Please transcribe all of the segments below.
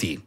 RTL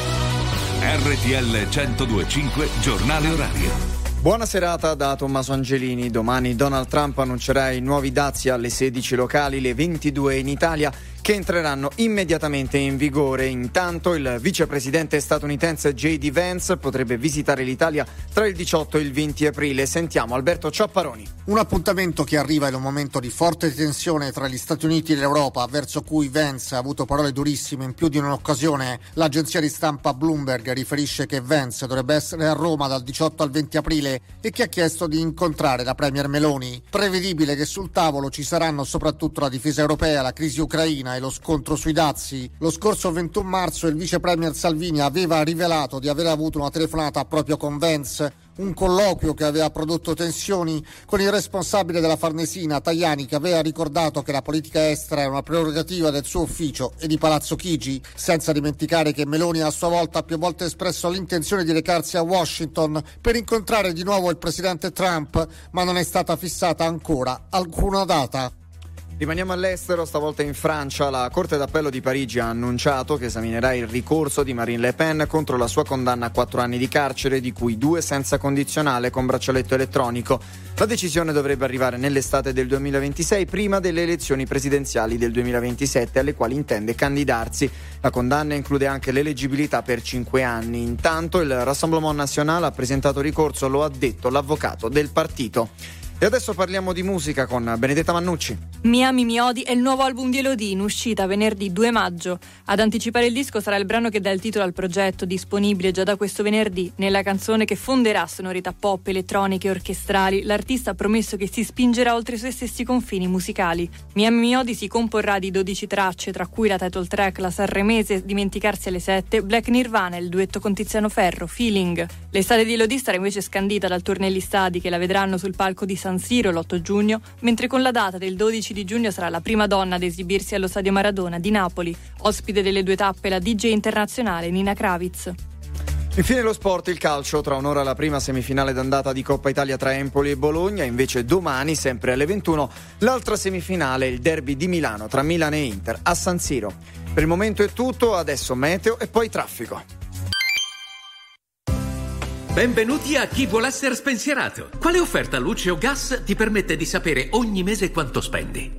102.5 Giornale Orario. Buona serata da Tommaso Angelini. Domani Donald Trump annuncerà i nuovi dazi alle 16 locali, le 22 in Italia, che entreranno immediatamente in vigore. Intanto il vicepresidente statunitense J.D. Vance potrebbe visitare l'Italia tra il 18 e il 20 aprile. Sentiamo Alberto Ciapparoni. Un appuntamento che arriva in un momento di forte tensione tra gli Stati Uniti e l'Europa, verso cui Vance ha avuto parole durissime in più di un'occasione. L'agenzia di stampa Bloomberg riferisce che Vance dovrebbe essere a Roma dal 18 al 20 aprile e che ha chiesto di incontrare la premier Meloni. Prevedibile che sul tavolo ci saranno soprattutto la difesa europea, la crisi ucraina e lo scontro sui dazi. Lo scorso 21 marzo il vice premier Salvini aveva rivelato di aver avuto una telefonata proprio con Vance, un colloquio che aveva prodotto tensioni con il responsabile della Farnesina, Tajani, che aveva ricordato che la politica estera è una prerogativa del suo ufficio e di Palazzo Chigi, senza dimenticare che Meloni a sua volta ha più volte espresso l'intenzione di recarsi a Washington per incontrare di nuovo il presidente Trump, ma non è stata fissata ancora alcuna data. Rimaniamo all'estero, stavolta in Francia. La Corte d'Appello di Parigi ha annunciato che esaminerà il ricorso di Marine Le Pen contro la sua condanna a 4 anni di carcere, di cui 2 senza condizionale con braccialetto elettronico. La decisione dovrebbe arrivare nell'estate del 2026, prima delle elezioni presidenziali del 2027, alle quali intende candidarsi. La condanna include anche l'eleggibilità per 5 anni. Intanto il Rassemblement National ha presentato ricorso, lo ha detto l'avvocato del partito. E adesso parliamo di musica con Benedetta Mannucci. Mi ami, mi odi è il nuovo album di Elodie, in uscita venerdì 2 maggio. Ad anticipare il disco sarà il brano che dà il titolo al progetto, disponibile già da questo venerdì. Nella canzone, che fonderà sonorità pop, elettroniche e orchestrali, l'artista ha promesso che si spingerà oltre i suoi stessi confini musicali. Mi ami, mi odi si comporrà di 12 tracce, tra cui la title track, la sanremese Dimenticarsi alle 7, Black Nirvana, il duetto con Tiziano Ferro, Feeling. L'estate di Elodie sarà invece scandita dal tour negli stadi, che la vedranno sul palco di San Siro l'8 giugno, mentre con la data del 12 di giugno sarà la prima donna ad esibirsi allo Stadio Maradona di Napoli. Ospite delle 2 tappe la DJ internazionale Nina Kravitz. Infine lo sport, il calcio. Tra un'ora la prima semifinale d'andata di Coppa Italia tra Empoli e Bologna, invece domani, sempre alle 21, l'altra semifinale, il derby di Milano tra Milan e Inter a San Siro. Per il momento è tutto, adesso meteo e poi traffico. Benvenuti a Chi vuole essere spensierato. Quale offerta luce o gas ti permette di sapere ogni mese quanto spendi?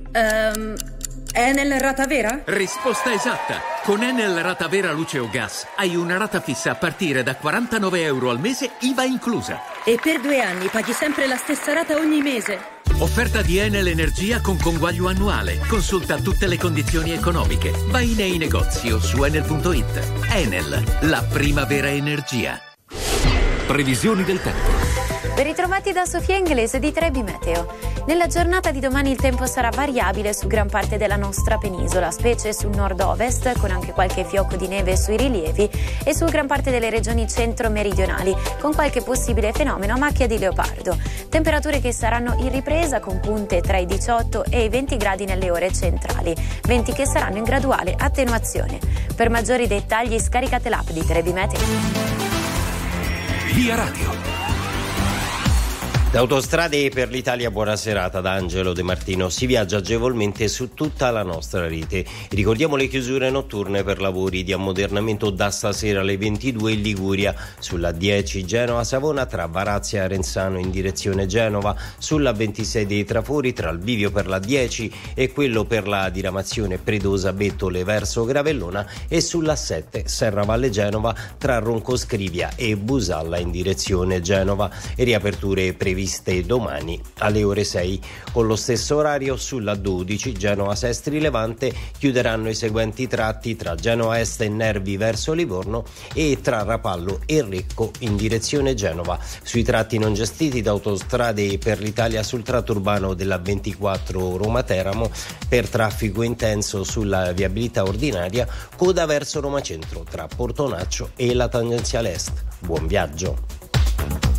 Enel Rata Vera? Risposta esatta. Con Enel Rata Vera luce o gas hai una rata fissa a partire da 49 euro al mese, IVA inclusa. E per 2 anni paghi sempre la stessa rata ogni mese? Offerta di Enel Energia con conguaglio annuale. Consulta tutte le condizioni economiche. Vai nei negozi o su enel.it. Enel, la primavera energia. Previsioni del tempo. Ben ritrovati da Sofia Inglese di Trebi Meteo. Nella giornata di domani il tempo sarà variabile su gran parte della nostra penisola, specie sul nord-ovest, con anche qualche fiocco di neve sui rilievi, e su gran parte delle regioni centro-meridionali, con qualche possibile fenomeno a macchia di leopardo. Temperature che saranno in ripresa, con punte tra i 18 e i 20 gradi nelle ore centrali, venti che saranno in graduale attenuazione. Per maggiori dettagli scaricate l'app di Trebi Meteo. Via Radio. Da Autostrade per l'Italia, buona serata da Angelo De Martino. Si viaggia agevolmente su tutta la nostra rete. Ricordiamo le chiusure notturne per lavori di ammodernamento da stasera alle 22 in Liguria, sulla 10 Genova-Savona tra Varazia e Arenzano in direzione Genova, sulla 26 dei Trafori tra il bivio per la 10 e quello per la diramazione Predosa-Bettole verso Gravellona, e sulla 7 Serravalle Genova tra Roncoscrivia e Busalla in direzione Genova. E riaperture previste domani alle ore 6. Con lo stesso orario sulla 12 Genova-Sestri Levante chiuderanno i seguenti tratti tra Genova Est e Nervi verso Livorno e tra Rapallo e Recco in direzione Genova. Sui tratti non gestiti da Autostrade per l'Italia, sul tratto urbano della 24 Roma-Teramo, per traffico intenso sulla viabilità ordinaria, coda verso Roma Centro tra Portonaccio e la tangenziale est. Buon viaggio.